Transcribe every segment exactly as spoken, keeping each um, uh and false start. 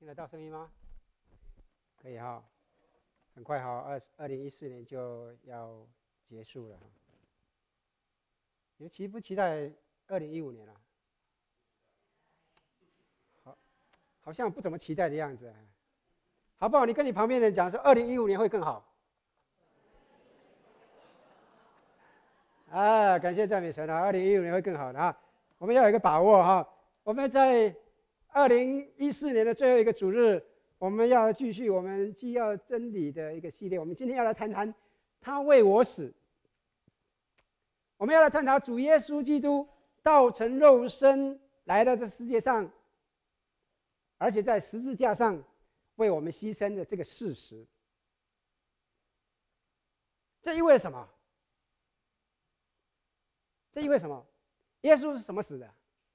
得到声音吗？可以哈，很快哈，二二零一四年就要结束了哈。你们期不期待二零一五年啊？好，好像不怎么期待的样子、啊。好不好？你跟你旁边人讲说，二零一五年会更好。啊，感谢赞美神啊！二零一五年会更好的啊！我们要有一个把握哈。我们在二零一四年的最后一个主日，我们要继续我们既要真理的一个系列。我们今天要来谈谈他为我死。我们要来探讨主耶稣基督道成肉身来到这世界上，而且在十字架上为我们牺牲的这个事实。这意味着什么？这意味着什么？耶稣是什么死的？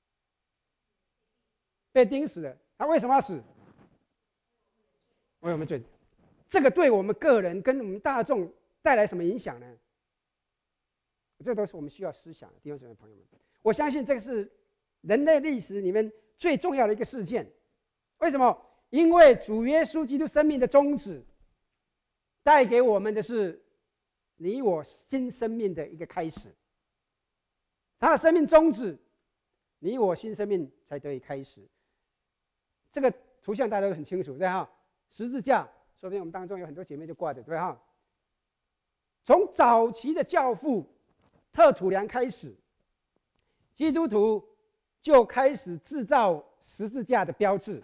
被钉死的。他为什么要死？为我们罪。这个对我们个人跟我们大众带来什么影响呢？这都是我们需要思想的，弟兄姊妹朋友们。我相信这个是人类历史里面最重要的一个事件。为什么？因为主耶稣基督生命的宗旨，带给我们的是你我新生命的一个开始。他的生命宗旨，你我新生命才得以开始。这个图像大家都很清楚，对哈？十字架，说不定我们当中有很多姐妹就挂的，对哈？从早期的教父特土良开始，基督徒就开始制造十字架的标志，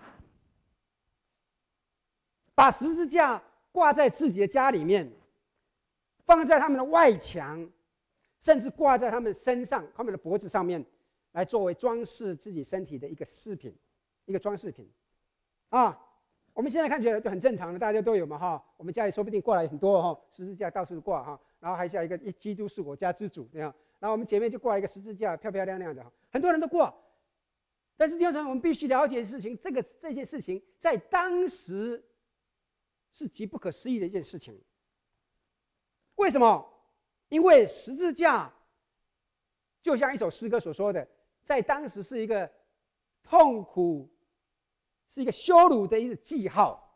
把十字架挂在自己的家里面，放在他们的外墙，甚至挂在他们身上、他们的脖子上面，来作为装饰自己身体的一个饰品、一个装饰品。啊，我们现在看起来就很正常的，大家都有嘛哈。我们家里说不定挂了很多哈，十字架到处挂哈。然后还下一个基督是我家之主这样，然后我们前面就挂一个十字架，漂漂亮亮的，很多人都挂。但是弟兄姊妹，我们必须了解的事情，这个这件事情在当时是极不可思议的一件事情。为什么？因为十字架就像一首诗歌所说的，在当时是一个痛苦，是一个羞辱的一个记号，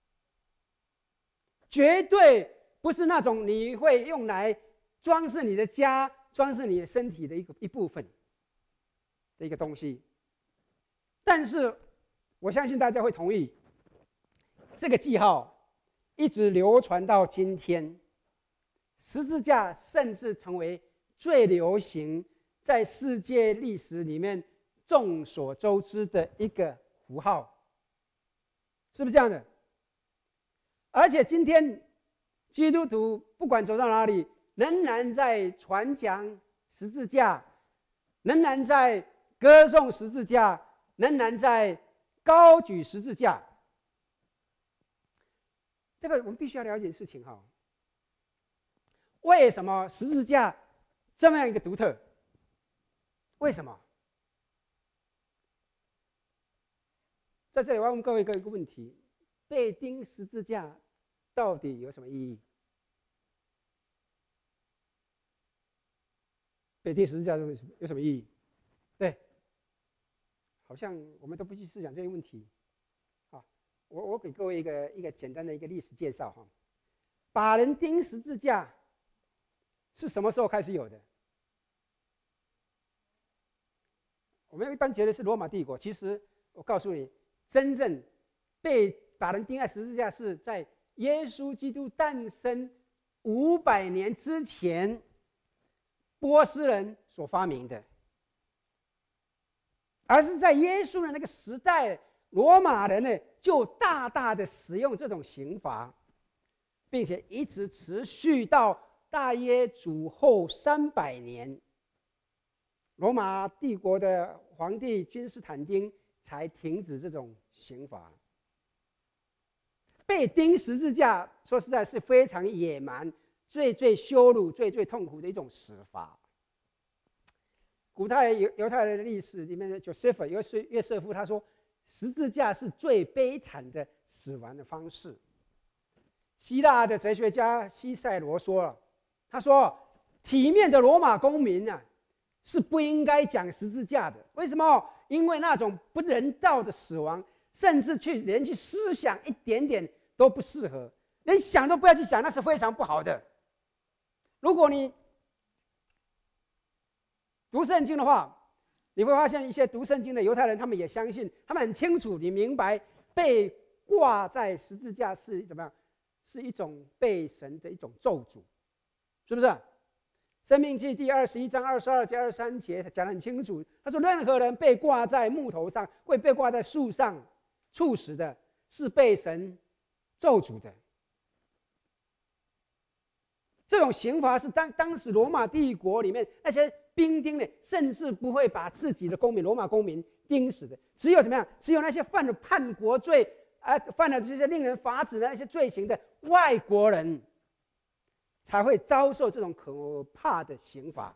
绝对不是那种你会用来装饰你的家、装饰你的身体的一个一部分的一个东西。但是我相信大家会同意，这个记号一直流传到今天，十字架甚至成为最流行在世界历史里面众所周知的一个符号，是不是这样的？而且今天基督徒不管走到哪里，仍然在传讲十字架，仍然在歌颂十字架，仍然在高举十字架。这个我们必须要了解的事情哈。为什么十字架这么样一个独特？为什么？在这里我要问各位一个问题：被钉十字架到底有什么意义？被钉十字架有什么意义？对，好像我们都不去思想这个问题。好，我我给各位一个一个简单的一个历史介绍哈。把人钉十字架是什么时候开始有的？我们一般觉得是罗马帝国，其实我告诉你，真正被把人钉在十字架是在耶稣基督诞生五百年之前，波斯人所发明的，而是在耶稣的那个时代，罗马人呢就大大的使用这种刑罚，并且一直持续到大约主后三百年，罗马帝国的皇帝君士坦丁才停止这种刑罚。被钉十字架，说实在是非常野蛮、最最羞辱、最最痛苦的一种死法。古代犹犹太人的历史里面的 Joseph 约瑟夫他说，十字架是最悲惨的死亡的方式。希腊的哲学家西塞罗说了，他说体面的罗马公民啊，是不应该讲十字架的。为什么？因为那种不人道的死亡甚至去连去思想一点点都不适合，连想都不要去想，那是非常不好的。如果你读圣经的话，你会发现一些读圣经的犹太人，他们也相信，他们很清楚，你明白被挂在十字架是怎么样，是一种被神的一种咒诅，是不是？申命记第二十一章二十二节、二十三节讲得很清楚，他说：任何人被挂在木头上，会被挂在树上处死的，是被神咒诅的。这种刑罚是当当时罗马帝国里面那些兵丁呢，甚至不会把自己的公民罗马公民钉死的，只有怎么样？只有那些犯了叛国罪啊，犯了这些令人发指的那些罪行的外国人，才会遭受这种可怕的刑罚。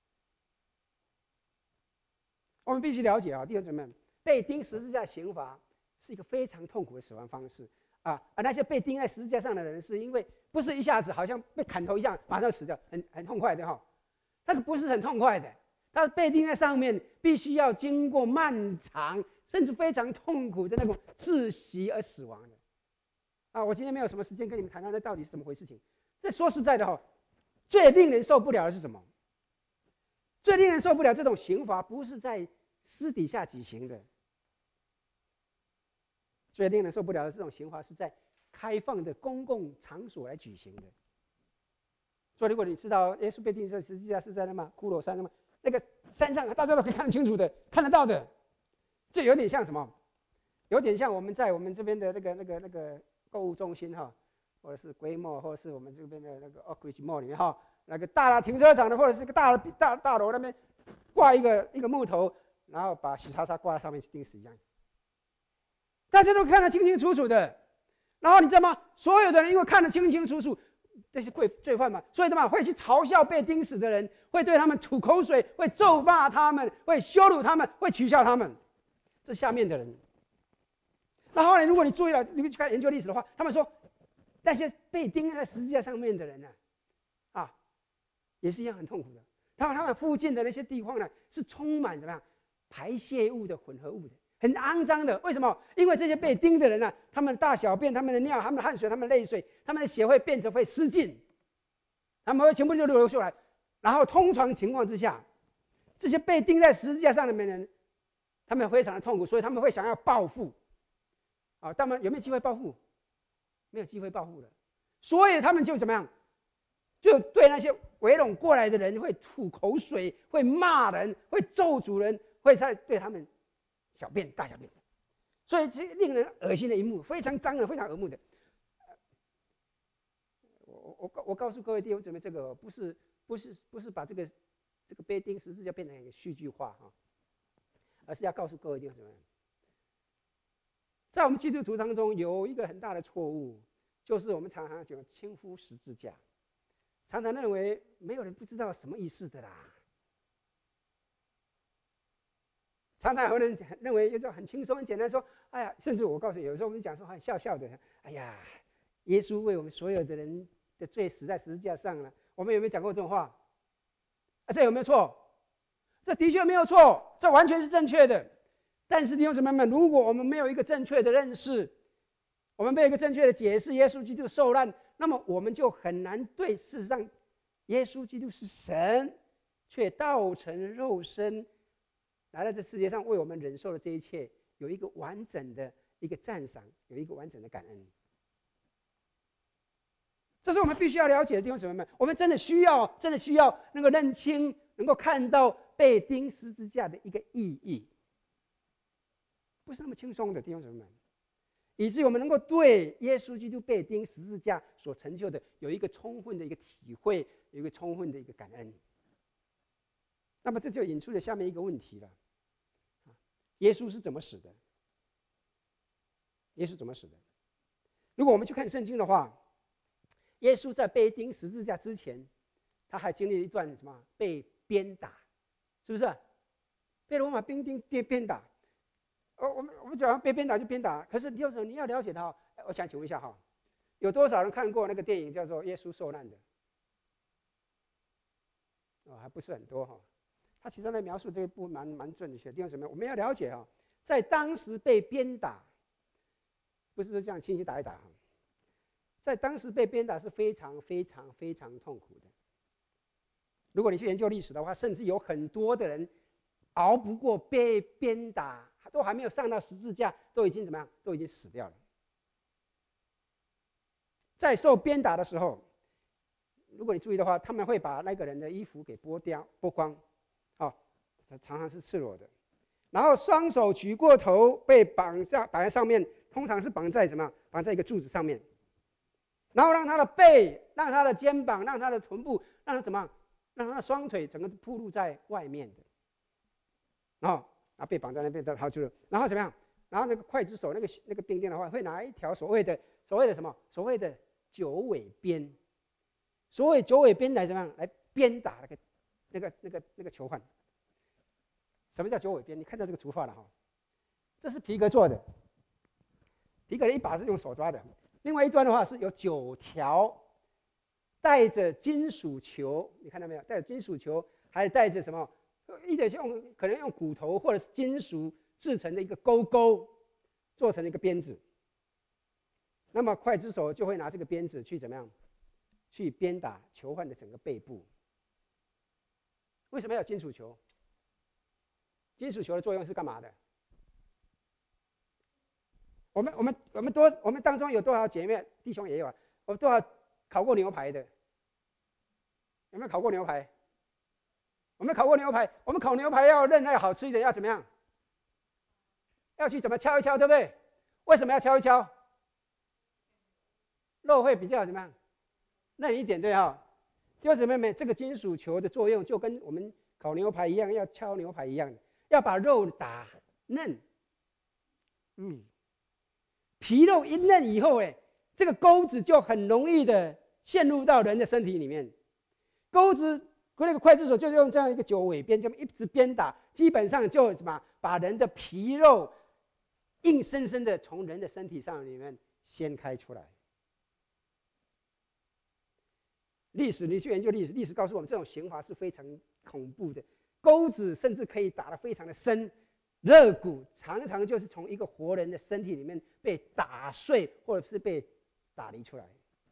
我们必须了解啊，弟兄姊妹们，被钉十字架刑罚是一个非常痛苦的死亡方式啊！而那些被钉在十字架上的人，是因为不是一下子好像被砍头一样马上死掉，很很痛快的哈。那个不是很痛快的，他被钉在上面，必须要经过漫长甚至非常痛苦的那种窒息而死亡的。啊，我今天没有什么时间跟你们谈谈那到底是怎么回事情。这说实在的哈，最令人受不了的是什么？最令人受不了这种刑罚，不是在私底下举行的，最令人受不了的这种刑罚是在开放的公共场所来举行的。所以，如果你知道耶稣被钉在十字架是在那么骷髅山那么那个山上，大家都可以看得清楚的，看得到的，这有点像什么？有点像我们在我们这边的那个那个那个购物中心哈，或者是规模，或者是我们这边的那个 Oakridge Mall 里面哈，那个大的停车场的，或者是一个大的大大楼那边挂一个一个木头，然后把喜叉叉挂在上面去钉死一样，大家都看得清清楚楚的。然后你知道吗？所有的人因为看得清清楚楚，这些罪罪犯嘛，所以他们会去嘲笑被钉死的人，会对他们吐口水，会咒骂他们，会羞辱他们，会取笑他们。这下面的人。然后呢，如果你注意了，你去看研究历史的话，他们说那些被钉在十字架上面的人呢，啊，也是一样很痛苦的。然后他们附近的那些地方呢，是充满怎么样排泄物的混合物的，很肮脏的。为什么？因为这些被钉的人呢、啊，他们的大小便、他们的尿、他们的汗水、他们的泪水、他们的血会变成会失禁，他们会全部就流出来。然后通常情况之下，这些被钉在十字架上的人，他们非常的痛苦，所以他们会想要报复。啊，他们有没有机会报复？没有机会报复的，所以他们就怎么样？就对那些围拢过来的人会吐口水，会骂人，会咒诅人，会在对他们小便大小便，所以这令人恶心的一幕，非常脏的，非常恶目的。我我我告诉各位弟兄姊妹，这个不是不是不是把这个这个被钉十字架变成一个戏剧化哈，而是要告诉各位弟兄姊妹，在我们基督徒当中有一个很大的错误，就是我们常常讲轻忽十字架，常常认为没有人不知道什么意思的啦。常常有人认为就很轻松、很简单说，哎呀，甚至我告诉你，有时候我们讲说很笑笑的，哎呀，耶稣为我们所有的人的罪死在十字架上了。我们有没有讲过这种话？啊，这有没有错？这的确没有错，这完全是正确的。但是弟兄姊妹们，如果我们没有一个正确的认识，我们没有一个正确的解释耶稣基督受难，那么我们就很难对事实上耶稣基督是神，却道成肉身来到这世界上为我们忍受的这一切，有一个完整的一个赞赏，有一个完整的感恩。这是我们必须要了解的弟兄姊妹们，我们真的需要，真的需要能够认清，能够看到被钉十字架的一个意义。不是那么轻松的弟兄姊妹们，以至于我们能够对耶稣基督被钉十字架所成就的有一个充分的一个体会，有一个充分的一个感恩。那么这就引出了下面一个问题了：耶稣是怎么死的？耶稣怎么死的？如果我们去看圣经的话，耶稣在被钉十字架之前，他还经历了一段什么？被鞭打，是不是？被罗马兵丁鞭打。哦，我们我们讲被鞭打就鞭打，可是你要你要了解他。我想请问一下哈，有多少人看过那个电影叫做《耶稣受难》的？哦，还不是很多哈。他其实在描述这一部蛮蛮准确的地方什么？我们要了解哈，在当时被鞭打不是说这样轻轻打一打，在当时被鞭打是非常非常非常痛苦的。如果你去研究历史的话，甚至有很多的人熬不过被鞭打，都还没有上到十字架，都已经怎么样？都已经死掉了。在受鞭打的时候，如果你注意的话，他们会把那个人的衣服给剥掉、剥光，啊、哦，他常常是赤裸的。然后双手举过头，被绑在绑在上面，通常是绑在什么？绑在一个柱子上面。然后让他的背、让他的肩膀、让他的臀部、让他怎么样？让他的双腿整个暴露在外面的。然后啊，被绑在那边的好处，然后怎么样？然后那个刽子手那个那个兵丁的话，会拿一条所谓的所谓的什么？所谓的九尾鞭。所谓九尾鞭来怎么样？来鞭打那个那个那个那个囚犯。什么叫九尾鞭？你看到这个图画了哈，这是皮革做的，皮革的一把是用手抓的，另外一端的话是有九条带着金属球，你看到没有？带着金属球，还带着什么？一点是用可能用骨头或者是金属制成的一个钩钩，做成一个鞭子。那么刽子手就会拿这个鞭子去怎么样？去鞭打囚犯的整个背部。为什么要有金属球？金属球的作用是干嘛的？我们我们我们多我们当中有多少姐妹弟兄也有啊？我们多少烤过牛排的？有没有烤过牛排？我们烤过牛排，我们烤牛排要韧要好吃一点，要怎么样？要去怎么敲一敲，对不对？为什么要敲一敲？肉会比较怎么样？嫩一点，对哈。弟兄姊妹们，这个金属球的作用就跟我们烤牛排一样，要敲牛排一样的。要把肉打嫩，嗯，皮肉一嫩以后，哎，这个钩子就很容易的陷入到人的身体里面。钩子那个刽子手就用这样一个九尾鞭，这么一直鞭打，基本上就什么把人的皮肉硬生生的从人的身体上里面掀开出来。历史，你去研究历史，历史告诉我们，这种刑罚是非常恐怖的。钩子甚至可以打得非常的深，肋骨常常就是从一个活人的身体里面被打碎，或者是被打离出来。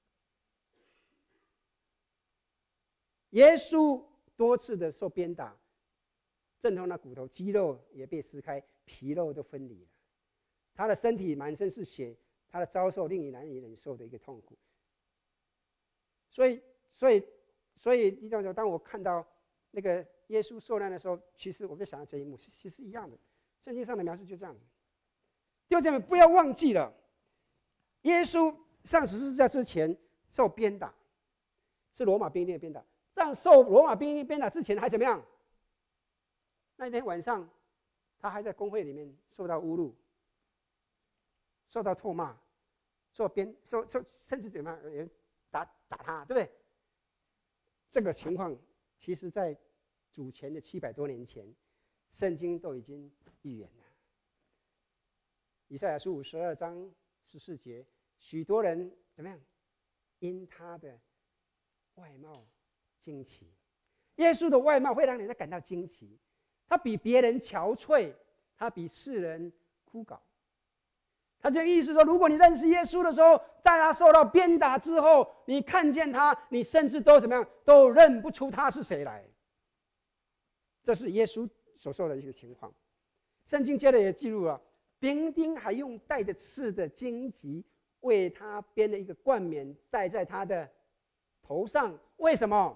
耶稣多次的受鞭打，阵痛的骨头、肌肉也被撕开，皮肉都分离了。他的身体满身是血，他的遭受令你难以忍受的一个痛苦。所以，所以，所以，弟兄姊妹，当我看到那个耶稣受难的时候，其实我就想到这一幕，其实一样的。圣经上的描述就这样子。弟兄姊妹，不要忘记了，耶稣上十字架之前受鞭打，是罗马兵丁的鞭打。上受罗马兵丁鞭打之前还怎么样？那天晚上，他还在公会里面受到侮辱，受到唾骂，受鞭受受，甚至怎么样？有人打打他，对不对？这个情况，其实在主前的七百多年前，圣经都已经预言了。以赛亚书五十二章十四节，许多人怎么样？因他的外貌惊奇。耶稣的外貌会让人家感到惊奇，他比别人憔悴，他比世人枯槁。他这个意思说，如果你认识耶稣的时候，在他受到鞭打之后，你看见他，你甚至都怎么样，都认不出他是谁来。这是耶稣所受的一个情况。圣经接着也记录了，兵丁还用带着刺的荆棘为他编了一个冠冕，戴在他的头上。为什么？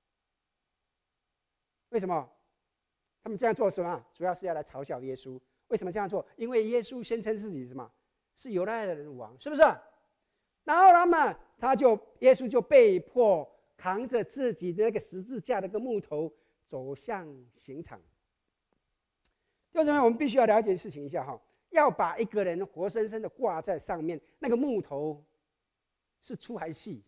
为什么？他们这样做什么？主要是要来嘲笑耶稣。为什么这样做？因为耶稣宣称自己是什么？是犹太人的王，是不是？然后他们，他就耶稣就被迫扛着自己的那个十字架的个木头走向刑场。就这样，我们必须要了解事情一下哈，要把一个人活生生的挂在上面，那个木头是粗还是细？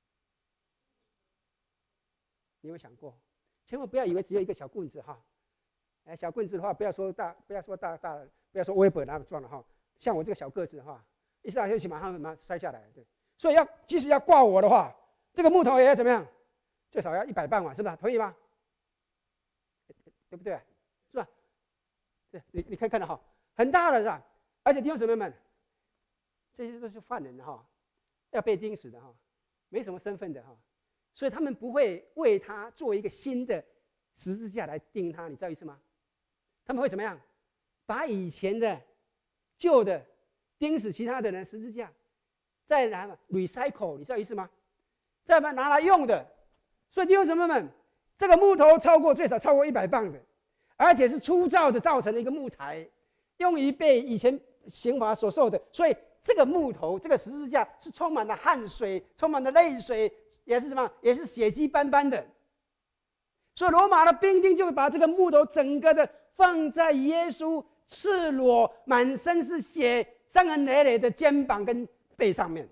你有没有想过？千万不要以为只有一个小棍子哈，哎，小棍子的话，不要说大，不要说大大，不要说微本那么壮了哈。像我这个小个子的话，一上去马上马上摔下来，对。所以要即使要挂我的话，这个木头也要怎么样？最少要一百磅嘛，是吧？同意吗？对不对？是吧？对，你你可以看到哈，很大的是吧？而且弟兄姊妹们， 这些都是犯人哈，要被钉死的哈，没什么身份的哈，所以他们不会为他做一个新的十字架来钉他，你知道意思吗？他们会怎么样？把以前的旧的钉死其他的人十字架，再拿 recycle， 你知道意思吗？再把拿来用的。所以弟兄姊妹们，这个木头超过最少超过一百磅的，而且是粗糙的造成的一个木材，用于被以前刑罚所受的。所以这个木头，这个十字架是充满了汗水，充满了泪水，也是什么？也是血迹斑斑的。所以罗马的兵丁就把这个木头整个的放在耶稣赤裸、满身是血、伤痕累累的肩膀跟背上面。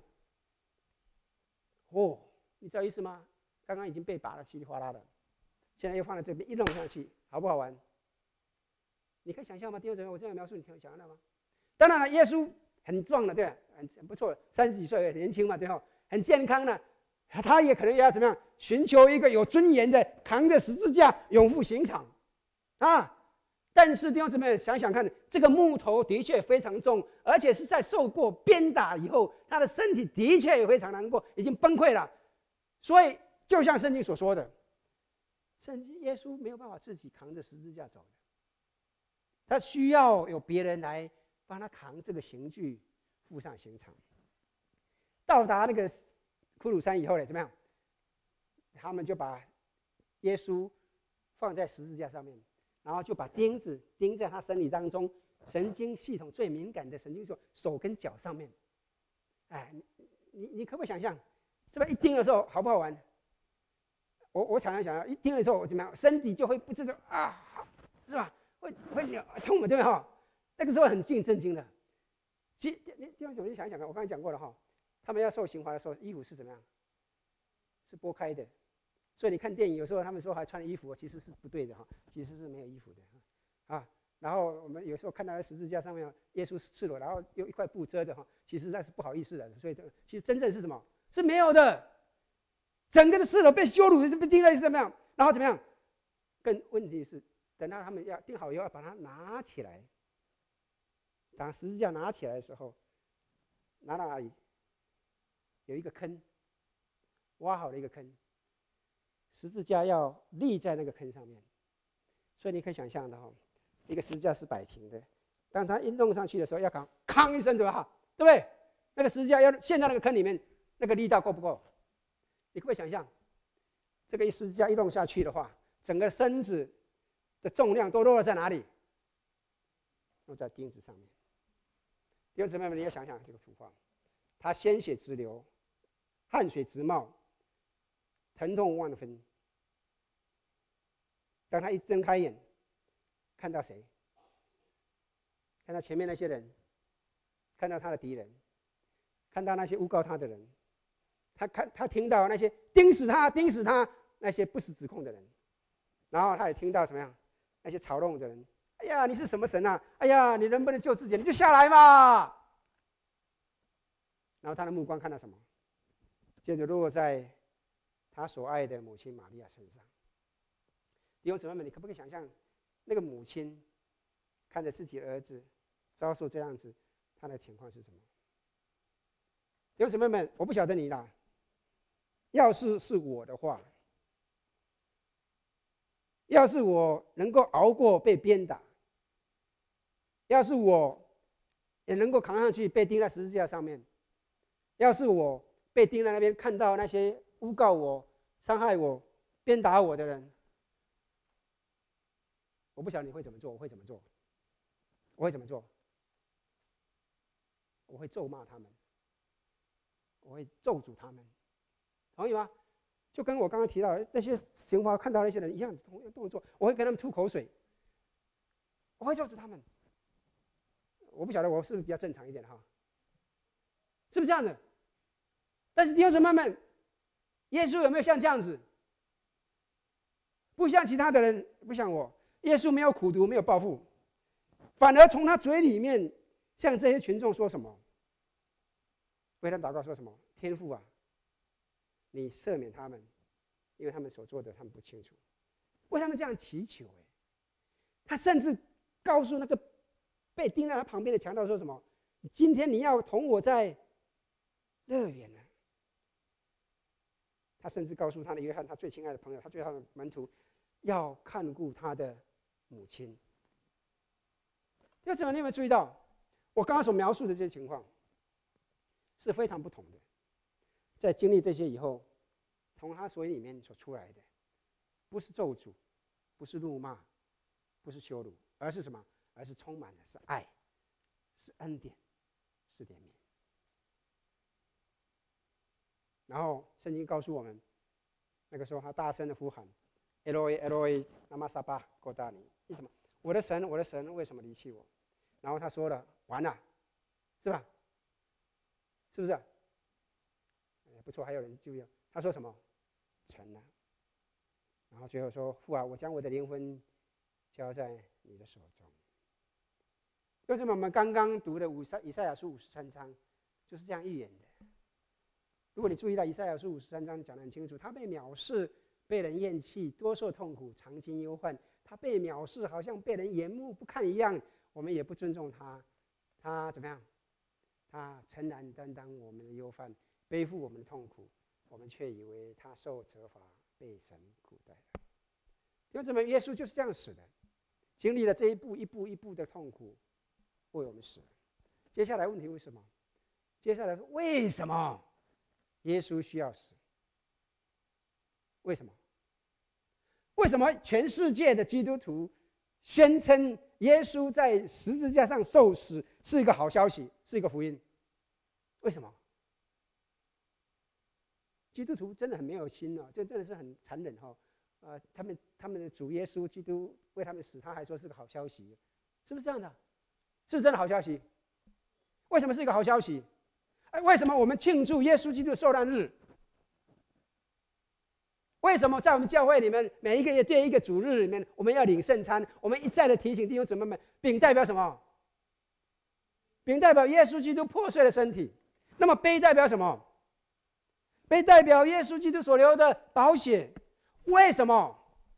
哦，你知道意思吗？刚刚已经被拔了稀里哗啦的，现在又放在这边一弄下去，好不好玩？你可以想象吗？弟兄姊妹，我这样描述，你想象到吗？当然了，耶稣很壮的，对吧？很很不错，三十几岁很年轻嘛，对吧？很健康的，他也可能要怎么样？寻求一个有尊严的，扛着十字架永赴刑场，啊！但是弟兄姊妹想想看，这个木头的确非常重，而且是在受过鞭打以后，他的身体的确也非常难过，已经崩溃了。所以，就像圣经所说的，圣经耶稣没有办法自己扛着十字架走的，他需要有别人来帮他扛这个刑具，赴上刑场。到达那个骷髅山以后呢，怎么样？他们就把耶稣放在十字架上面，然后就把钉子钉在他身体当中神经系统最敏感的神经系统手跟脚上面。哎，你你你可不可以想象，这边一钉的时候好不好玩？我我常常想，一钉的时候怎么样，身体就会不知道啊，是吧？会会痛嘛，对不对哈？那个时候很令震惊的。其弟兄姊妹想想看，我刚才讲过了哈，他们要受刑罚的时候，衣服是怎么样？是剥开的。所以你看电影，有时候他们说还穿衣服，其实是不对的哈，其实是没有衣服的啊。然后我们有时候看到十字架上面耶稣赤裸，然后用一块布遮着哈，其实那是不好意思的。所以其实真正是什么？是没有的。整个的赤裸被羞辱，被钉在是怎么样？然后怎么样？更问题是，等到他们要钉好以后，要把它拿起来，当十字架拿起来的时候，拿到哪里？有一个坑，挖好了一个坑。十字架要立在那个坑上面，所以你可以想象的哈，一个十字架是摆平的，当它一弄上去的时候，要扛扛一声，对吧？对不对？那个十字架要陷在那个坑里面，那个力道够不够？你可不可以想象，这个十字架一弄下去的话，整个身子的重量都落在哪里？落在钉子上面。弟兄姊妹们，你要想想这个图画，他鲜血直流，汗水直冒。疼痛万分。当他一睁开眼，看到谁？看到前面那些人，看到他的敌人，看到那些诬告他的人，他看他听到那些钉死他、钉死他那些不实指控的人，然后他也听到什么样？那些嘲弄的人，哎呀，你是什么神啊？哎呀，你能不能救自己？你就下来嘛！然后他的目光看到什么？接着落在他所爱的母亲玛利亚身上。弟兄姊妹们，你可不可以想象，那个母亲看着自己的儿子遭受这样子，他的情况是什么？弟兄姊妹们，我不晓得你啦。要是是我的话，要是我能够熬过被鞭打，要是我也能够扛上去被钉在十字架上面，要是我被钉在那边，看到那些诬告我、伤害我、鞭打我的人，我不晓得你会怎么做，我会怎么做？我会怎么做？我会咒骂他们，我会咒诅他们，同意吗？就跟我刚刚提到那些刑罚看到那些人一样，同样动作，我会跟他们吐口水，我会咒诅他们。我不晓得我是不是比较正常一点哈？是不是这样子？但是弟兄姊妹们，耶稣有没有像这样子？不像其他的人，不像我，耶稣没有苦毒，没有报复，反而从他嘴里面向这些群众说什么？为他们祷告说什么？天父啊，你赦免他们，因为他们所做的他们不清楚。为他们这样祈求，他甚至告诉那个被钉在他旁边的强盗说什么？ 今天你要同我在乐园呢。他甚至告诉他的约翰，他最亲爱的朋友，他最好的门徒，要看顾他的母亲。弟兄姊妹，你有没有注意到，我刚刚所描述的这些情况是非常不同的？在经历这些以后，从他嘴里面所出来的，不是咒诅，不是怒骂，不是羞辱，而是什么？而是充满的是爱，是恩典，是怜悯。然后圣经告诉我们，那个时候他大声的呼喊 ：“Eloi, Eloi, lama sabachthani？” 意思什么？我的神，我的神，为什么离弃我？然后他说了：“完了，是吧？是不是、啊？”不错，还有人注意，他说什么？成了。然后最后说：“父啊，我将我的灵魂交在你的手中。”为什么我们刚刚读的五以赛亚书五十三章就是这样预言的？如果你注意到以赛亚书五十三章讲得很清楚，他被藐视，被人厌弃，多受痛苦，常经忧患。他被藐视，好像被人眼目不看一样，我们也不尊重他。他怎么样？他诚然担当我们的忧患，背负我们的痛苦，我们却以为他受责罚，被神苦待了。弟兄姊妹，耶稣就是这样死的，经历了这一步一步一步的痛苦，为我们死了。接下来问题为什么？接下来为什么耶稣需要死？为什么？为什么全世界的基督徒宣称耶稣在十字架上受死是一个好消息，是一个福音？为什么？基督徒真的很没有心哦，这真的是很残忍哦。呃，他们他们的主耶稣基督为他们死，他还说是个好消息，是不是这样的？是不是真的好消息？为什么是一个好消息？哎，为什么我们庆祝耶稣基督的受难日？为什么在我们教会里面，每一个月第一个主日里面，我们要领圣餐？我们一再的提醒弟兄姊妹们，饼代表什么？饼代表耶稣基督破碎的身体。那么杯代表什么？杯代表耶稣基督所流的宝血。为什么？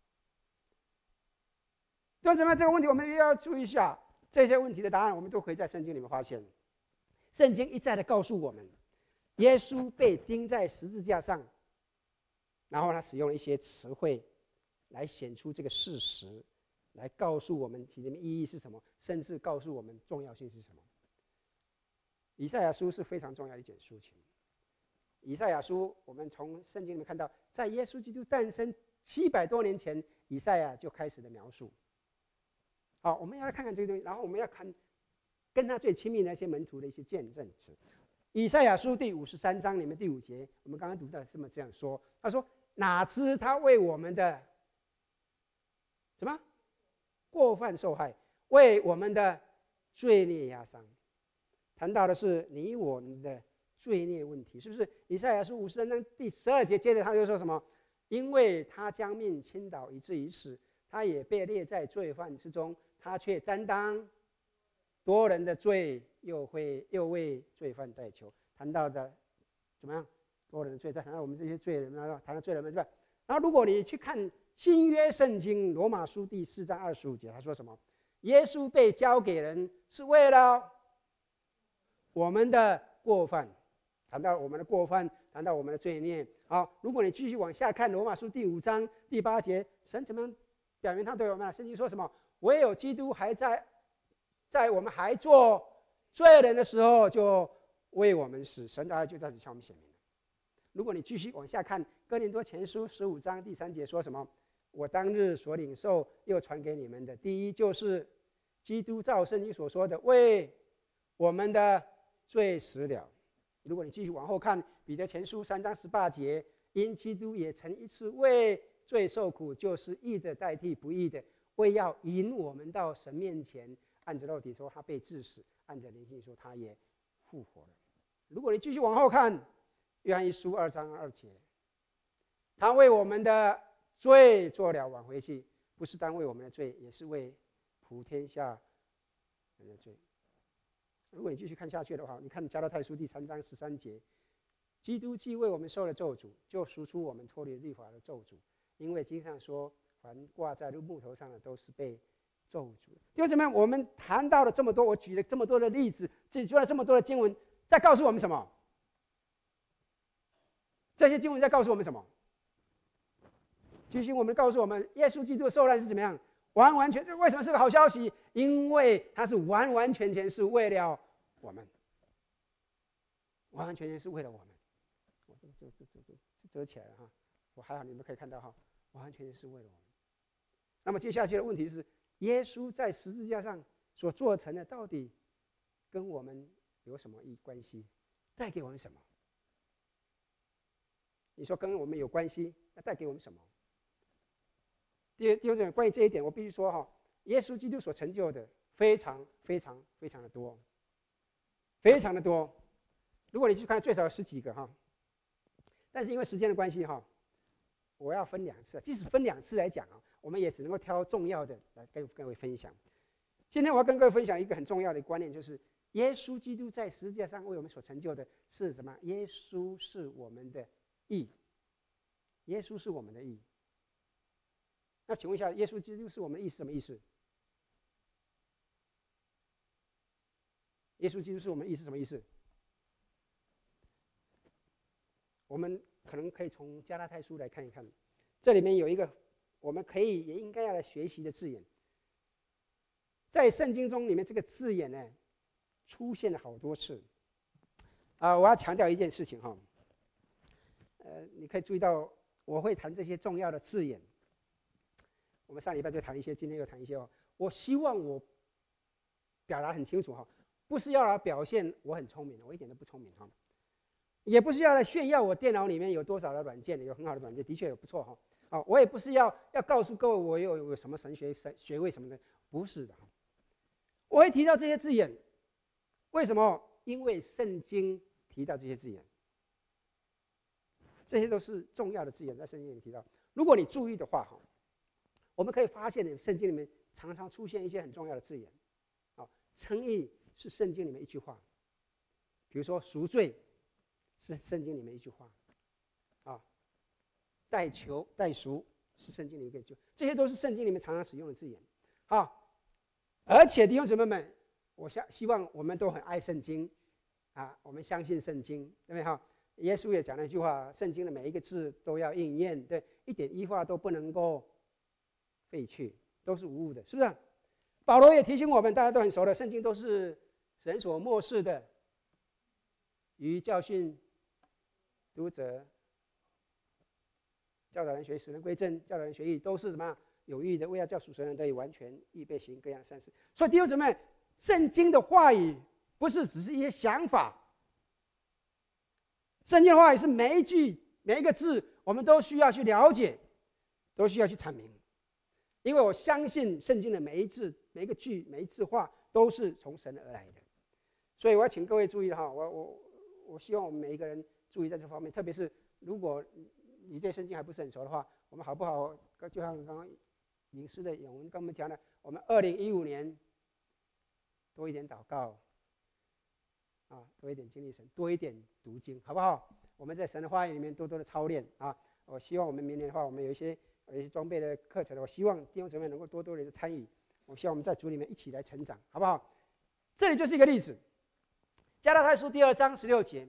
弟兄姊妹，这个问题我们也要注意一下。这些问题的答案，我们都可以在圣经里面发现。圣经一再的告诉我们，耶稣被钉在十字架上，然后他使用了一些词汇来显出这个事实，来告诉我们其中的意义是什么，甚至告诉我们重要性是什么。以赛亚书是非常重要的一卷书情。以赛亚书，我们从圣经里面看到，在耶稣基督诞生七百多年前，以赛亚就开始的描述。好，我们要来看看这个东西，然后我们要看跟他最亲密的那些门徒的一些见证词。以赛亚书第五十三章里面第五节，我们刚刚读到这么这样说，他说：“哪知他为我们的什么过犯受害，为我们的罪孽压伤。”谈到的是你我们的罪孽问题，是不是？以赛亚书五十三章第十二节，接着他就说什么？因为他将命倾倒，以至于死，他也被列在罪犯之中，他却担当多人的罪，又会又为罪犯代求。谈到的怎么样？多人的罪，再谈到我们这些罪人，谈到罪人们，是吧？然后如果你去看新约圣经罗马书第四章二十五节，他说什么？耶稣被交给人是为了我们的过犯，谈到我们的过犯，谈到我们的罪孽。好，如果你继续往下看罗马书第五章第八节，神怎么表明他对我们？圣经说什么？唯有基督还在，在我们还做罪人的时候，就为我们死。神的爱就在此向我们显明了。如果你继续往下看哥林多前书十五章第三节说什么？我当日所领受又传给你们的，第一就是基督照圣经所说的，为我们的罪死了。如果你继续往后看彼得前书三章十八节，因基督也曾一次为罪受苦，就是义的代替不义的，为要引我们到神面前。按着肉体说他被治死，按着灵性说他也复活了。如果你继续往后看约翰一书二章二节，他为我们的罪做了挽回祭，不是单为我们的罪，也是为普天下人的罪。如果你继续看下去的话，你看加拉太书第三章十三节，基督既为我们受了咒诅，就赎出我们脱离律法的咒诅，因为经上说，凡挂在木头上的都是被咒诅。弟兄姊妹，我们谈到了这么多，我举了这么多的例子， 指出了这么多的经文，在告诉我们什么？这些经文在告诉我们什么？提醒我们，告诉我们，耶稣基督的受难是怎么样？完完全全，为什么是个好消息？因为它是完完全全是为了我们，完完全全是为了我们。我这这这这这折起来了哈，我还好，你们可以看到哈，完完全全是为了我们。那么接下去的问题是，耶稣在十字架上所做成的，到底跟我们有什么一关系？带给我们什么？你说跟我们有关系，那带给我们什么？第二，第二点，关于这一点，我必须说哈，耶稣基督所成就的非常非常非常的多，非常的多。如果你去看，最少有十几个哈。但是因为时间的关系哈，我要分两次，即使分两次来讲啊，我们也只能够挑重要的来跟各位分享。今天我要跟各位分享一个很重要的观念，就是耶稣基督在十字架上为我们所成就的是什么？耶稣是我们的义，耶稣是我们的义。那请问一下，耶稣基督是我们的义是什么意思？耶稣基督是我们的义是什么意思？我们可能可以从加拉太书来看一看，这里面有一个我们可以也应该要来学习的字眼。在圣经中里面，这个字眼呢出现了好多次。啊、呃，我要强调一件事情哈，呃，你可以注意到我会谈这些重要的字眼。我们上礼拜就谈一些，今天又谈一些哦。我希望我表达很清楚哈，不是要来表现我很聪明，我一点都不聪明哈，也不是要来炫耀我电脑里面有多少的软件，有很好的软件，的确有不错哈。啊，我也不是要要告诉各位我有有什么神学神学位什么的，不是的。我会提到这些字眼，为什么？因为圣经提到这些字眼，这些都是重要的字眼，在圣经里面提到。如果你注意的话哈，我们可以发现呢，圣经里面常常出现一些很重要的字眼。啊，称义是圣经里面一句话，比如说赎罪是圣经里面一句话，啊，代求代赎是圣经里面一句，这些都是圣经里面常常使用的字眼。好。而且弟兄姊妹们，我希希望我们都很爱圣经，啊，我们相信圣经，对不对哈？耶稣也讲了一句话，圣经的每一个字都要应验，对，一点一画都不能够废去，都是无误的，是不是？保罗也提醒我们，大家都很熟的，圣经都是神所默示的，于教训、读者、教导人学、使人归正、教导人学义，都是什么？有益的，为要叫属神人得以完全，预备行各样善事。所以弟兄姊妹，圣经的话语不是只是一些想法，圣经的话语是每一句每一个字，我们都需要去了解，都需要去阐明。因为我相信圣经的每一字、每一个句、每一字话都是从神而来的。所以我要请各位注意哈，我我我希望我们每一个人注意在这方面，特别是如果你对圣经还不是很熟的话，我们好不好？就像刚刚领事的永文跟我们讲的，我们二零一五年多一点祷告，啊，多一点经历神，多一点读经，好不好？我们在神的话语里面多多的操练啊！我希望我们明年的话，我们有一些有一些装备的课程，我希望弟兄姊妹能够多多的参与。我希望我们在主里面一起来成长，好不好？这里就是一个例子，加拉太书第二章十六节，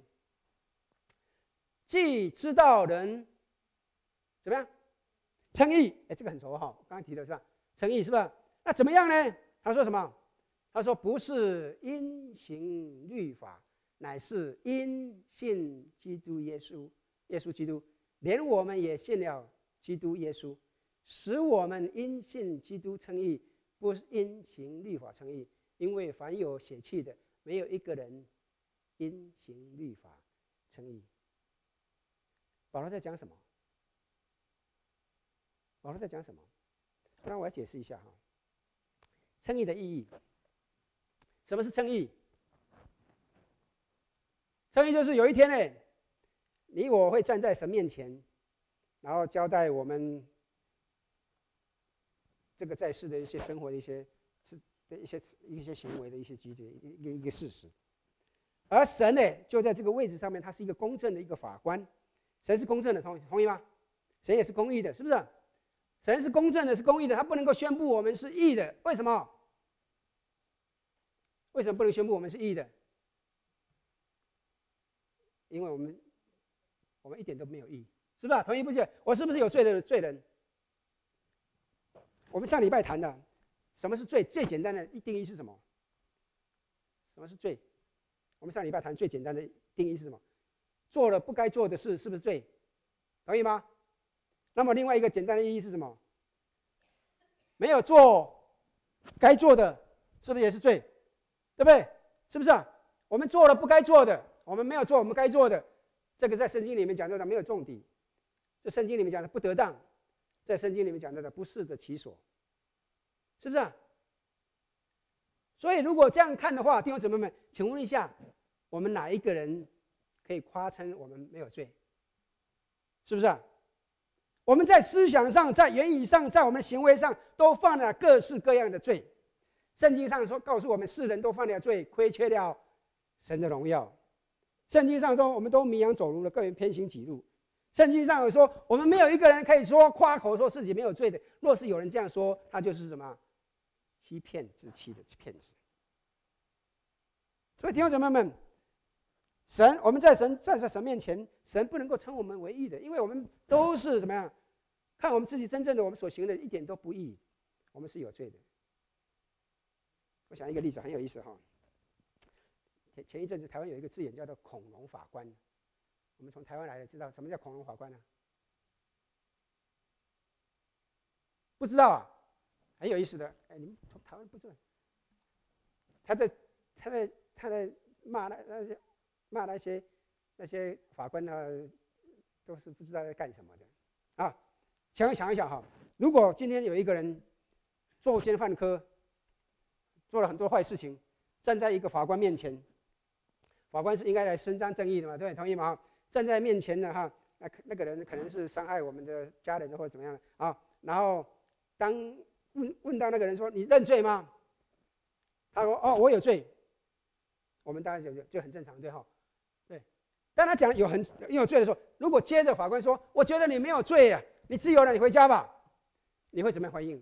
既知道人怎么样？称义，哎，这个很熟哈，我刚刚提的是吧？称义是吧？那怎么样呢？他说什么？他说不是因行律法，乃是因信基督耶稣，耶稣基督，连我们也信了基督耶稣，使我们因信基督称义，不因行律法称义。因为凡有血气的，没有一个人因行律法称义。保罗在讲什么？保罗在讲什么？让我来解释一下哈。称义的意义，什么是称义？称义就是有一天呢，你我会站在神面前，然后交代我们这个在世的一些生活的一些的一些一些行为的一些举止，一个一个事实。而神呢，就在这个位置上面，他是一个公正的一个法官。神是公正的，同同意吗？神也是公义的，是不是？神是公正的，是公义的，他不能够宣布我们是义的。为什么？为什么不能宣布我们是义的？ 因为我们我们一点都没有义，是不是？同意不同意？我是不是有罪的罪人？我们上礼拜谈的什么是罪，最简单的定义是什么？什么是罪？我们上礼拜谈最简单的定义是什么？做了不该做的事，是不是罪？同意吗？那么另外一个简单的意义是什么？没有做该做的，是不是也是罪？对不对？是不是啊？我们做了不该做的，我们没有做我们该做的，这个在圣经里面讲到的没有重底，这圣经里面讲的不得当，在圣经里面讲到的不适得其所，是不是啊？所以如果这样看的话，弟兄姊妹们，请问一下，我们哪一个人可以夸称我们没有罪？是不是啊？我们在思想上、在言语上、在我们的行为上，都犯了各式各样的罪。圣经上说，告诉我们，世人都犯了罪，亏缺了神的荣耀。圣经上说，我们都迷羊走路了，各人偏行己路。圣经上有说，我们没有一个人可以说夸口说自己没有罪的。若是有人这样说，他就是什么？欺骗之妻的骗子。所以弟兄姊妹们，神，我们在神站在神面前，神不能够称我们为义的，因为我们都是怎么样？看我们自己真正的我们所行的一点都不义，我们是有罪的。我想一个例子很有意思哈。前前一阵子台湾有一个字眼叫做恐龙法官，我们从台湾来的知道什么叫恐龙法官呢？不知道啊，很有意思的。哎，你们从台湾不知道？他在他在他在骂那那些骂那些那些法官呢，都是不知道在干什么的啊。想想一想哈，如果今天有一个人作奸犯科，做了很多坏事情，站在一个法官面前，法官是应该来伸张正义的嘛，对，同意吗？站在面前呢，哈，那那个人可能是伤害我们的家人或者怎么样啊？然后当问问到那个人说：“你认罪吗？”他说：“哦，我有罪。”我们当然就就很正常，对哈，对。当他讲有很有罪的时候，如果接着法官说：“我觉得你没有罪啊，你自由了，你回家吧。”你会怎么回应？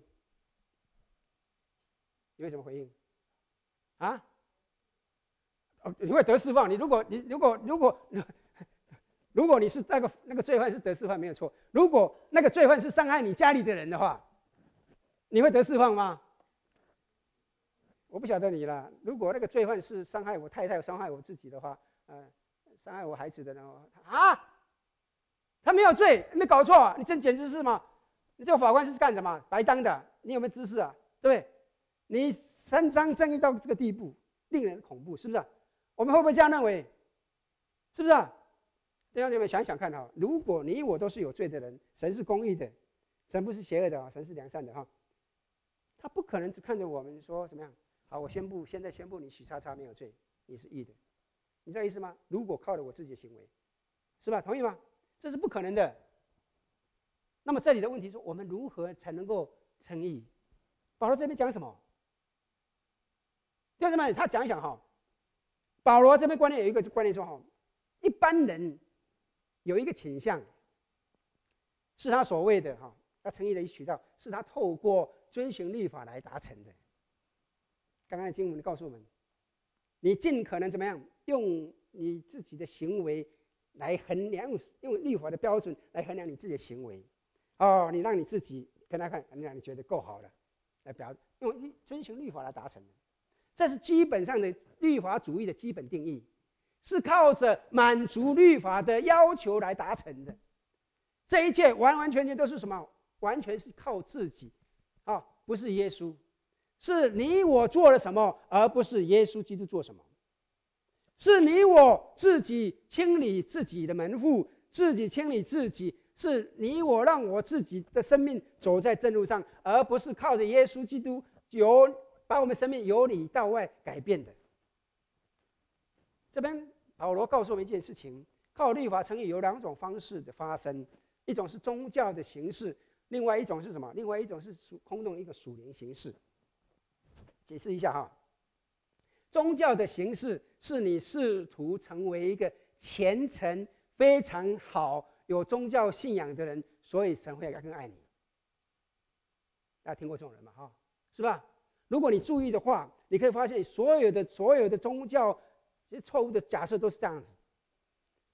你会怎么回应？啊？哦，你会得释放。你如果你如果如果如果你是那个那个罪犯是得释放没有错。如果那个罪犯是伤害你家里的人的话，你会得释放吗？我不晓得你了。如果那个罪犯是伤害我太太、伤害我自己的话，呃，伤害我孩子的人啊，他没有罪，没搞错，你这简直是嘛？你这个法官是干什么？白当的，你有没有知识啊？对不对？你伸张正义到这个地步，令人恐怖，是不是啊？我们会不会这样认为？是不是啊？弟兄姐妹，想想看哈，如果你我都是有罪的人，神是公义的，神不是邪恶的啊，神是良善的哈，他不可能只看着我们说怎么样？好，我宣布，现在宣布你许叉叉没有罪，你是义的，你知道意思吗？如果靠了我自己的行为，是吧？同意吗？这是不可能的。那么这里的问题是我们如何才能够称义？保罗这边讲什么？弟兄姊妹，他讲一讲哈。保罗这边观念有一个观念说哈，一般人有一个倾向，是他所谓的哈，他称义的一渠道，是他透过遵行律法来达成的。刚刚的经文告诉我们，你尽可能怎么样用你自己的行为来衡量，用律法的标准来衡量你自己的行为。哦，你让你自己跟他看，让你觉得够好了，来表用遵行律法来达成的。这是基本上的律法主义的基本定义，是靠着满足律法的要求来达成的。这一切完完全全都是什么？完全是靠自己，啊、哦，不是耶稣。是你我做了什么，而不是耶稣基督做什么。是你我自己清理自己的门户，自己清理自己，是你我让我自己的生命走在正路上，而不是靠着耶稣基督由把我们生命由里到外改变的。这边保罗告诉我们一件事情：靠律法称义有两种方式的发生，一种是宗教的形式，另外一种是什么？另外一种是属空洞一个属灵形式。解释一下哈，宗教的形式是你试图成为一个虔诚、非常好、有宗教信仰的人，所以神会更爱你。大家听过这种人吗？哈，是吧？如果你注意的话，你可以发现所有的所有的宗教，其实错误的假设都是这样子。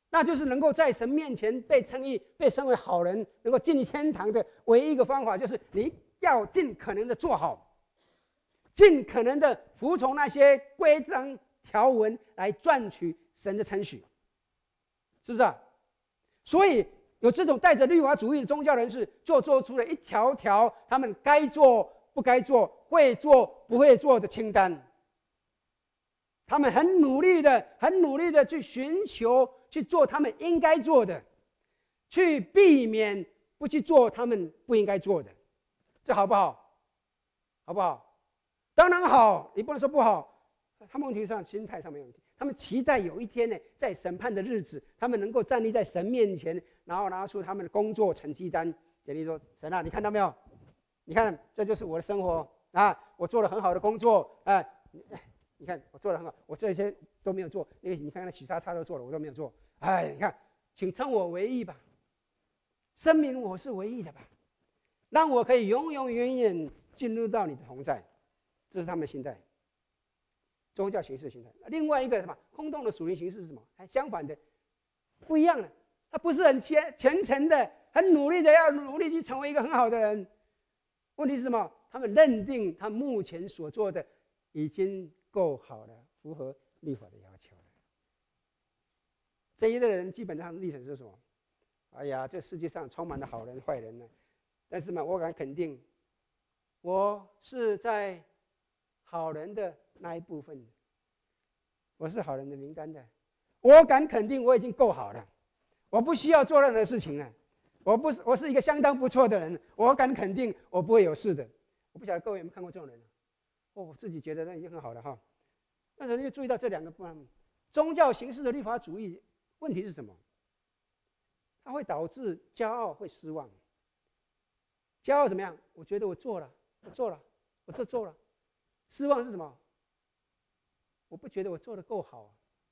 那就是能够在神面前被称义、被称为好人，能够进天堂的唯一一个方法，就是你要尽可能的做好，尽可能的服从那些规章条文来赚取神的称许，是不是啊？所以有这种带着律法主义的宗教人士，就做出了一条条他们该做不该做、会做不会做的清单。他们很努力的、很努力的去寻求去做他们应该做的，去避免不去做他们不应该做的，这好不好？好不好？当然好，你不能说不好。他们问题上心态上没有问题，他们期待有一天呢，在审判的日子，他们能够站立在神面前，然后拿出他们的工作成绩单，简历说：“神啊，你看到没有？你看，这就是我的生活啊，我做了很好的工作啊。”你看我做得很好，我这些都没有做，因为你看那许叉叉都做了，我都没有做。哎，你看，请称我为义吧，声明我是唯一的吧，让我可以永永远远进入到你的同在。这是他们的心态，宗教形式的心态。另外一个什么空洞的属灵形式是什么？还相反的，不一样的。他不是很虔虔诚的，很努力的要努力去成为一个很好的人。问题是什么？他们认定他目前所做的已经够好了，符合律法的要求了。这一类人基本上历程是什么？哎呀，这世界上充满了好人坏人呢。但是嘛，我敢肯定，我是在好人的那一部分，我是好人的名单的。我敢肯定，我已经够好了，我不需要做任何事情了。我不是，我是一个相当不错的人。我敢肯定，我不会有事的。我不晓得各位有没有看过这种人？哦，我自己觉得那已经很好了哈。但是你就注意到这两个部分，宗教形式的律法主义问题是什么？它会导致骄傲，会失望。骄傲怎么样？我觉得我做了，我做了，我都做了。失望是什么？我不觉得我做的够好，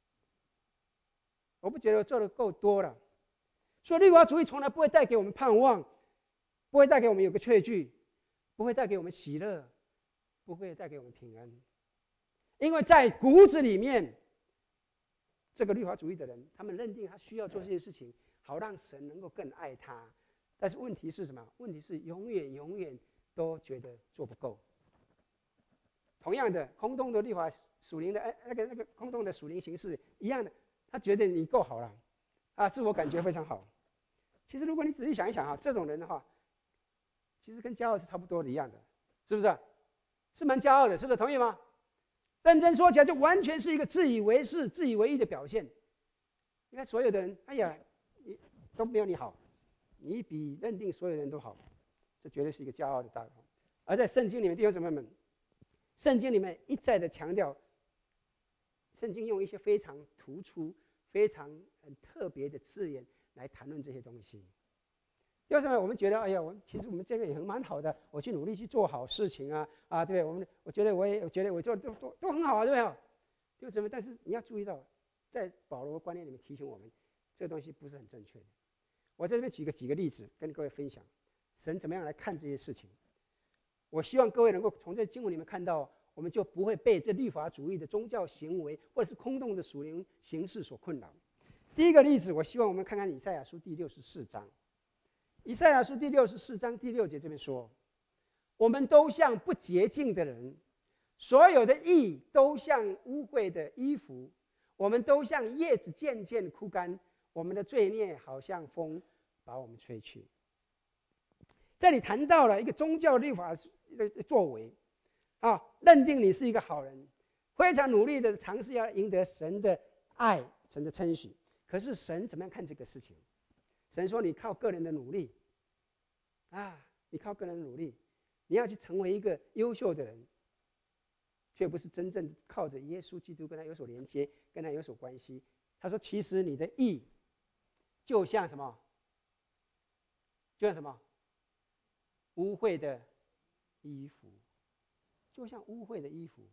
我不觉得我做的够多了。所以律法主义从来不会带给我们盼望，不会带给我们有个确据，不会带给我们喜乐，不会带给我们平安。因为在骨子里面，这个律法主义的人，他们认定他需要做这些事情，好让神能够更爱他。但是问题是什么？问题是永远永远都觉得做不够。同样的，空洞的律法属灵的那个那个空洞的属灵形式一样的，他觉得你够好了，啊，自我感觉非常好。其实如果你仔细想一想啊，这种人的话，其实跟骄傲是差不多的一样的，是不是？是蛮骄傲的，是不是？同意吗？认真说起来，就完全是一个自以为是、自以为意的表现。你看所有的人，哎呀，你都没有你好，你比认定所有人都好，这绝对是一个骄傲的大人。而在圣经里面，弟兄姊妹们，圣经里面一再的强调，圣经用一些非常突出、非常很特别的字眼来谈论这些东西。为什么我们觉得，哎呀，我其实我们这个也很蛮好的，我去努力去做好事情啊啊，对，我们我觉得我也我觉得我做的都都都很好啊，对不对？就什么？但是你要注意到，在保罗观念里面提醒我们，这个东西不是很正确的。我在这边举个几个例子跟各位分享，神怎么样来看这些事情。我希望各位能够从这经文里面看到，我们就不会被这律法主义的宗教行为或者是空洞的属灵形式所困扰。第一个例子，我希望我们看看以赛亚书第六十四章。以赛亚书第六十四章第六节这边说：“我们都像不洁净的人，所有的义都像污秽的衣服，我们都像叶子渐渐枯干，我们的罪孽好像风把我们吹去。”这里谈到了一个宗教律法的作为，啊，认定你是一个好人，非常努力的尝试要赢得神的爱、神的称许。可是神怎么样看这个事情？神说：“你靠个人的努力，啊，你靠个人的努力，你要去成为一个优秀的人，却不是真正靠着耶稣基督跟他有所连接，跟他有所关系。”他说：“其实你的义，就像什么？就像什么？污秽的衣服，就像污秽的衣服。”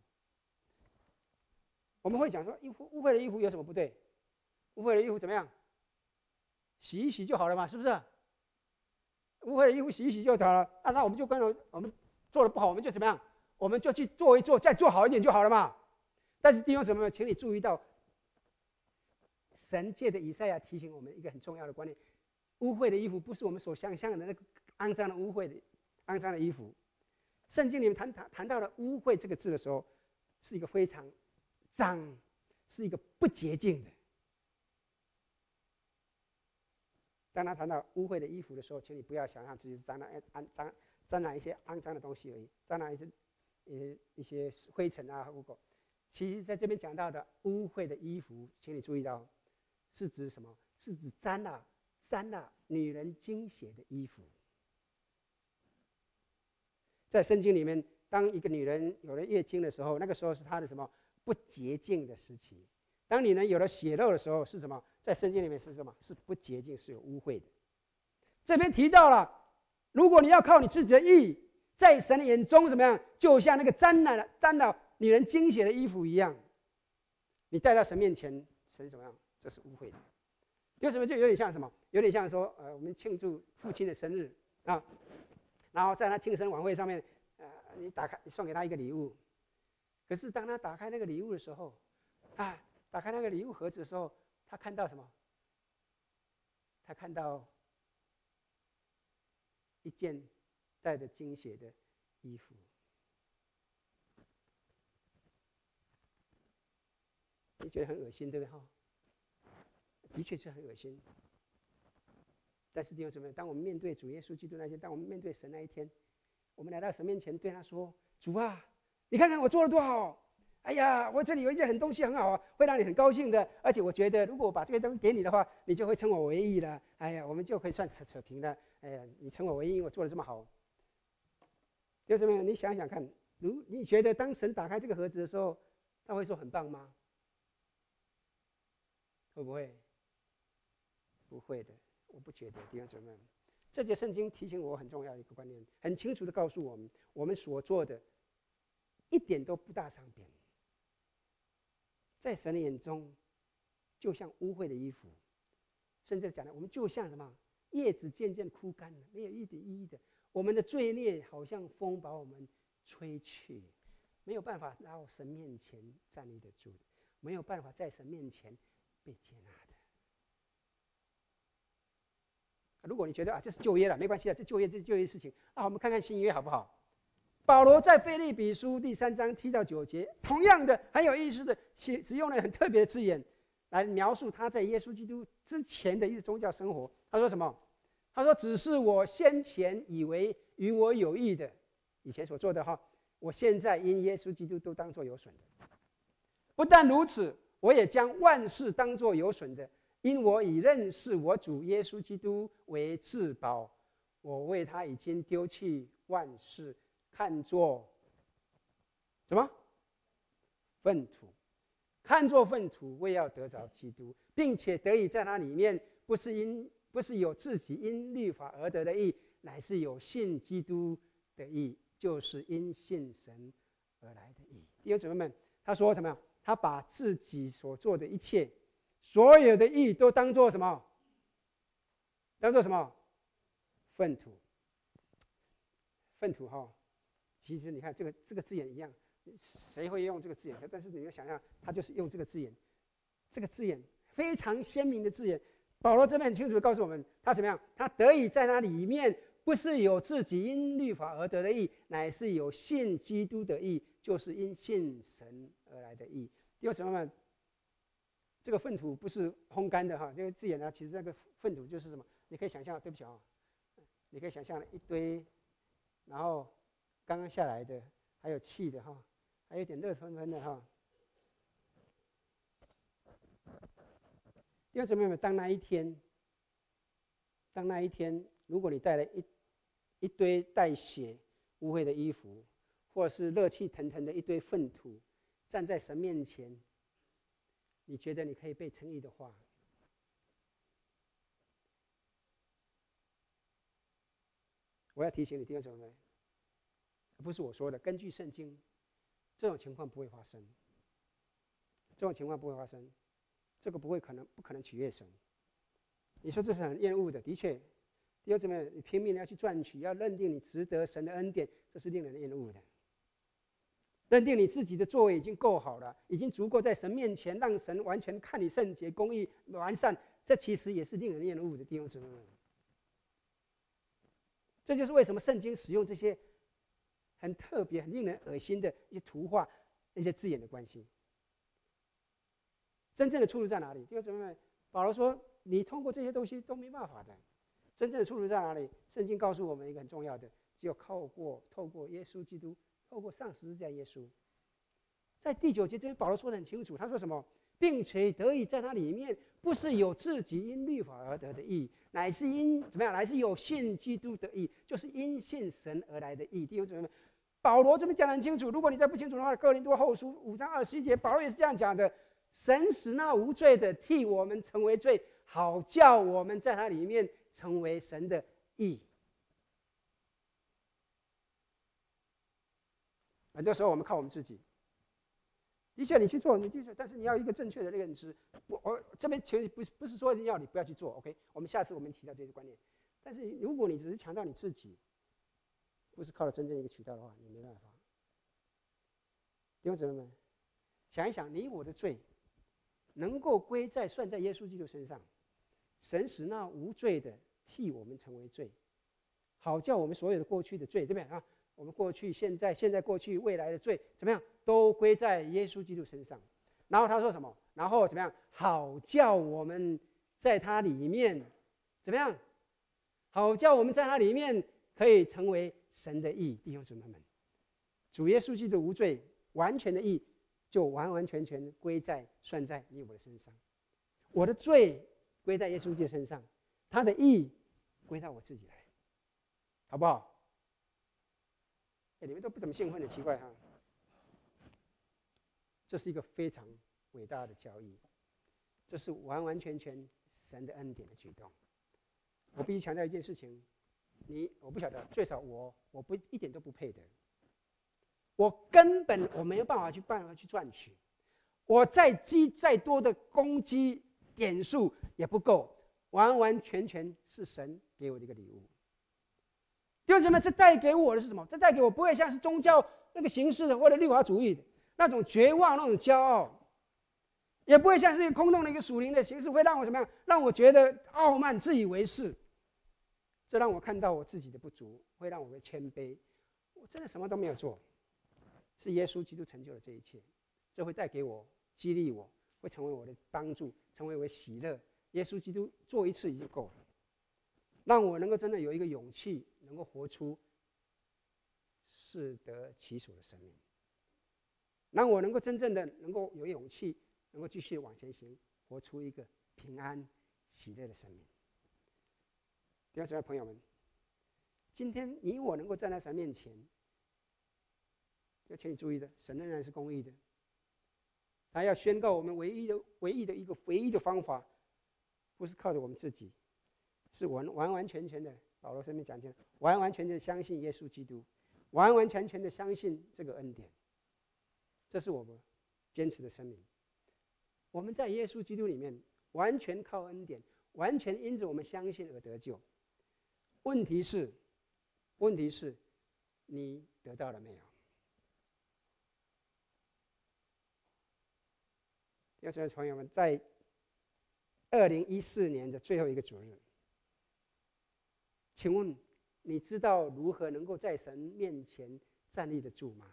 我们会讲说，衣服污秽的衣服有什么不对？污秽的衣服怎么样？洗一洗就好了嘛，是不是？污秽的衣服洗一洗就好了啊，那我们就跟我们做的不好，我们就怎么样？我们就去做一做，再做好一点就好了嘛。但是弟兄姊妹们，请你注意到， 神借着以赛亚提醒我们一个很重要的观念：污秽的衣服不是我们所想象的那个肮脏的污秽的肮脏的衣服。圣经里面谈谈谈到了污秽这个字的时候，是一个非常脏，是一个不洁净的。当他谈到污秽的衣服的时候，请你不要想象自己是沾染肮脏、沾染一些肮脏的东西而已，沾染一些呃一些灰尘啊、污垢。其实在这边讲到的污秽的衣服，请你注意到，是指什么？是指沾了沾了女人精血的衣服。在圣经里面，当一个女人有了月经的时候，那个时候是她的什么不洁净的时期。当女人有了血肉的时候，是什么？在圣经里面是什么？是不洁净，是有污秽的。这边提到了，如果你要靠你自己的义，在神的眼中怎么样？就像那个沾染了沾了女人精血的衣服一样，你带到神面前，神怎么样？这是污秽的。有什么就有点像什么？有点像说，呃，我们庆祝父亲的生日啊，然后在他庆生晚会上面，呃，你打开，你送给他一个礼物，可是当他打开那个礼物的时候，啊。打开那个礼物盒子的时候，他看到什么？他看到一件带着精血的衣服。你觉得很恶心，对不对？哈，的确是很恶心。但是弟兄姊妹，当我们面对主耶稣基督那天，当我们面对神那一天，我们来到神面前，对他说：“主啊，你看看我做的多好！哎呀，我这里有一件很东西很好啊，会让你很高兴的。而且我觉得，如果我把这个东西给你的话，你就会称我为义了。哎呀，我们就可以算扯扯平了。哎呀，你称我为义，我做的这么好。弟兄姊妹，你想想看，如你觉得当神打开这个盒子的时候，他会说很棒吗？会不会？不会的，我不觉得。弟兄姊妹，这节圣经提醒我很重要的一个观念，很清楚的告诉我们，我们所做的一点都不大伤别人。在神的眼中，就像污秽的衣服，甚至讲的，我们就像什么叶子渐渐枯干了，没有一点意义的。我们的罪孽好像风把我们吹去，没有办法到神面前站立得住的，没有办法在神面前被接纳的。如果你觉得啊，这是旧约了，没关系啊，这旧约这是旧约的事情啊，我们看看新约好不好？保罗在腓立比书第三章七到九节，同样的很有意思的，使用了很特别的字眼来描述他在耶稣基督之前的一个宗教生活。他说什么？他说：“只是我先前以为与我有益的，以前所做的哈，我现在因耶稣基督都当作有损的。不但如此，我也将万事当作有损的，因我以认识我主耶稣基督为至宝。我为他已经丢弃万事。”看作什么粪土？看作粪土，为要得着基督，并且得以在那里面，不是因不是有自己因律法而得的义，乃是有信基督的义，就是因信神而来的义。弟兄姊妹们，他说什么？他把自己所做的一切，所有的义都当作什么？当作什么？粪土。粪土哈。其实你看这个这个字眼一样，谁会用这个字眼？但是你要想想，他就是用这个字眼，这个字眼非常鲜明的字眼。保罗这边很清楚的告诉我们，他怎么样？他得以在那里面，不是有自己因律法而得的义，乃是有信基督的义，就是因信神而来的义。弟兄姊妹们，这个粪土不是烘干的哈，这个字眼呢，其实那个粪土就是什么？你可以想象，对不起啊，你可以想象一堆，然后。刚刚下来的，还有气的哈，还有点热腾腾的哈。弟兄姊妹们，当那一天，当那一天，如果你带了一一堆带血污秽的衣服，或者是热气腾腾的一堆粪土，站在神面前，你觉得你可以被称义的话，我要提醒你，弟兄姊妹。不是我说的，根据圣经，这种情况不会发生。这种情况不会发生，这个不会可能，不可能取悦神。你说这是很厌恶的，的确，弟兄姊妹，你拼命的要去赚取，要认定你值得神的恩典，这是令人厌恶的。 认定你自己的作为已经够好了，已经足够在神面前让神完全看你圣洁、公义、完善，这其实也是令人厌恶的弟兄姊妹们。这就是为什么圣经使用这些很特别、很令人恶心的一些图画、那些字眼的关系。真正的出路在哪里？弟兄姊妹们，保罗说，你通过这些东西都没办法的。真正的出路在哪里？圣经告诉我们一个很重要的，只有靠过透过耶稣基督，透过上十字架耶稣。在第九节这边，保罗说得很清楚，他说什么？并且得以在他里面，不是有自己因律法而得的义，乃是因怎么样？乃是有信基督的义，就是因信神而来的义。弟兄姊妹们，保罗这边讲得很清楚。如果你再不清楚的话，哥林多后书五章二十一节，保罗也是这样讲的：神使那无罪的替我们成为罪，好叫我们在他里面成为神的义。很多时候我们靠我们自己。的确，你去做，你的确，但是你要一个正确的认知。我我这边其实不是不是说要你不要去做 ，OK？ 我们下次我们提到这些观念。但是如果你只是强调你自己，不是靠了真正一个渠道的话，你没办法。弟兄姊妹们，想一想，你我的罪能够归在算在耶稣基督身上，神使那无罪的替我们成为罪，好叫我们所有的过去的罪，对不对啊？我们过去、现在、现在、过去、未来的罪怎么样，都归在耶稣基督身上。然后他说什么？然后怎么样？好叫我们在他里面怎么样？好叫我们在他里面可以成为神的义。弟兄姊妹们，主耶稣基督无罪，完全的义就完完全全归在算在你我的身上。我的罪归在耶稣基督身上，他的义归到我自己来，好不好？你们都不怎么兴奋的，奇怪哈。这是一个非常伟大的教义，这是完完全全神的恩典的举动。我必须强调一件事情，你我不晓得，最少我我不一点都不配的，我根本我没有办法去办法去赚取，我再积再多的攻击点数也不够，完完全全是神给我的一个礼物。弟兄姊妹，这带给我的是什么？这带给我不会像是宗教那个形式的或者律法主义的那种绝望、那种骄傲，也不会像是一个空洞的一个属灵的形式，会让我怎么样？让我觉得傲慢、自以为是。这让我看到我自己的不足，会让我的谦卑。我真的什么都没有做，是耶稣基督成就了这一切。这会带给我激励我，会成为我的帮助，成为我的喜乐。耶稣基督做一次已经够了。让我能够真的有一个勇气，能够活出适得其所的生命，让我能够真正的能够有勇气，能够继续往前行，活出一个平安喜乐的生命。弟兄姊妹朋友们，今天你我能够站在神面前，要请你注意的，神仍然是公义的，他要宣告我们唯一的、唯一的一个唯一的方法，不是靠着我们自己。是完完完全全的，保罗身边讲清楚，完完全全的相信耶稣基督，完完全全的相信这个恩典，这是我们坚持的生命。我们在耶稣基督里面完全靠恩典，完全因着我们相信而得救。问题是，问题是，你得到了没有？弟兄朋友们，在二零一四年的最后一个主日。请问你知道如何能够在神面前站立得住吗？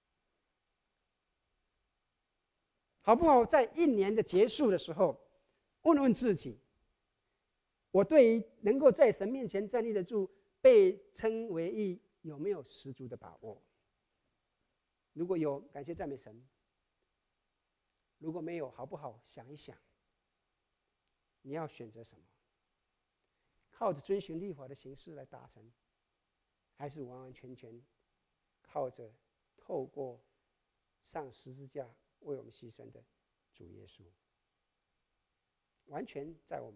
好不好？在一年的结束的时候，问问自己：我对于能够在神面前站立得住、被称为义，有没有十足的把握？如果有，感谢赞美神；如果没有，好不好想一想，你要选择什么？靠着遵循律法的形式来达成，还是完完全全靠着透过上十字架为我们牺牲的主耶稣？完全在我们。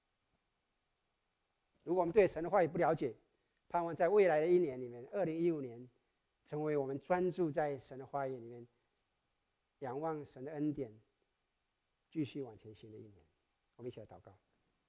如果我们对神的话语不了解，盼望在未来的一年里面，二零一五年，成为我们专注在神的话语里面，仰望神的恩典，继续往前行的一年。我们一起来祷告。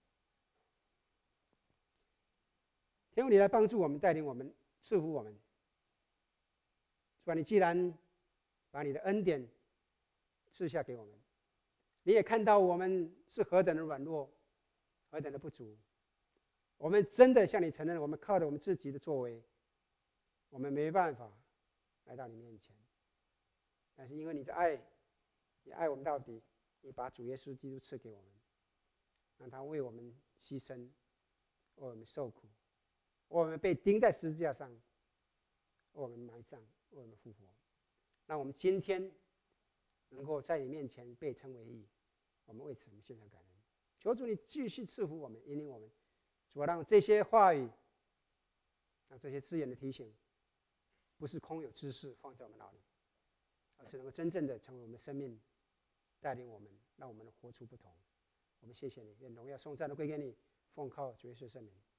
天父，你来帮助我们，带领我们，赐福我们。主啊，你既然把你的恩典赐下给我们。你也看到我们是何等的软弱，何等的不足。我们真的向你承认，我们靠着我们自己的作为，我们没办法来到你面前。但是因为你的爱，你爱我们到底，你把主耶稣基督赐给我们，让他为我们牺牲，为我们受苦，为我们被钉在十字架上，为我们埋葬，为我们复活。让我们今天能够在你面前被称为义，我们为此我们献上感恩。求主你继续赐福我们，引领我们。主啊，让这些话语，让这些字眼的提醒，不是空有知识放在我们脑里，而是能够真正的成为我们的生命，带领我们，让我们活出不同。我们谢谢你，愿荣耀颂赞都归给你，奉靠主耶稣圣名。